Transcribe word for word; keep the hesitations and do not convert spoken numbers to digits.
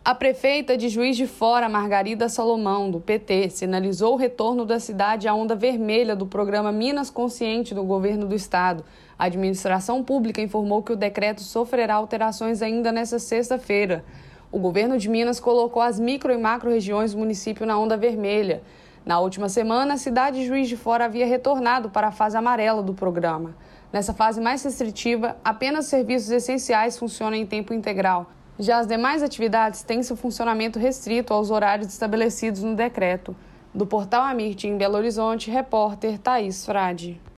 A prefeita de Juiz de Fora, Margarida Salomão, do P T, sinalizou o retorno da cidade à onda vermelha do programa Minas Consciente do governo do estado. A administração pública informou que o decreto sofrerá alterações ainda nesta sexta-feira. O governo de Minas colocou as micro e macro regiões do município na onda vermelha. Na última semana, a cidade de Juiz de Fora havia retornado para a fase amarela do programa. Nessa fase mais restritiva, apenas serviços essenciais funcionam em tempo integral. Já as demais atividades têm seu funcionamento restrito aos horários estabelecidos no decreto. Do Portal Amirte, em Belo Horizonte, repórter Thaís Frade.